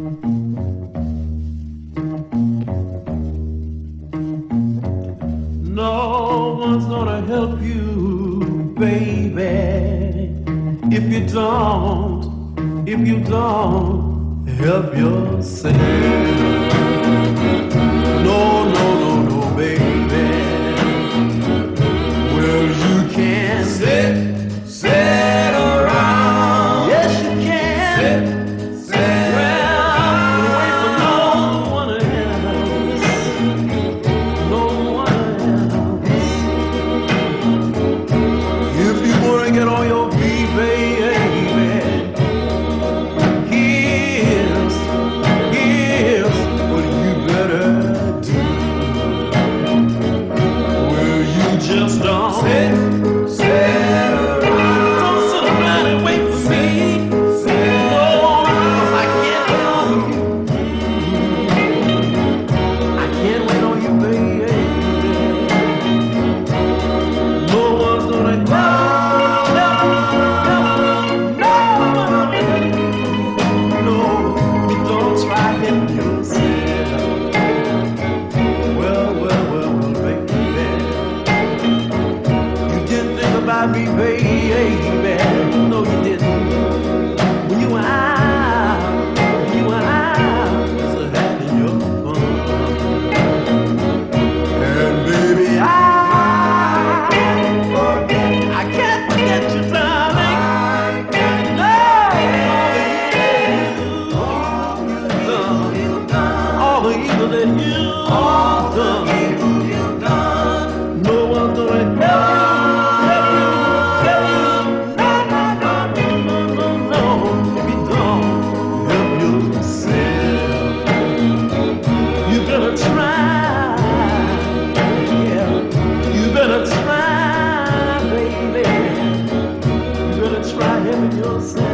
No one's gonna help you, baby, if you don't help yourself. No, no, no, no, baby. Well, you can sit around. Yes, you can sit around and wait for no one else. No one else. If you wanna get on your feet, baby, here's what you better do. Well, you just don't sit around. Don't sit around and wait for me. No, 'cause I can't wait on you. I can't wait on you, baby. No one's gonna don't try it yourself. Well, baby. You didn't think about me, baby. No, you didn't. When you were out, so having your fun. And baby, I can't forget you, darling. All the evil that you've done. No one's gonna help you. No. If you don't help yourself, you better try. Yeah, you better try, baby. You better try helping yourself.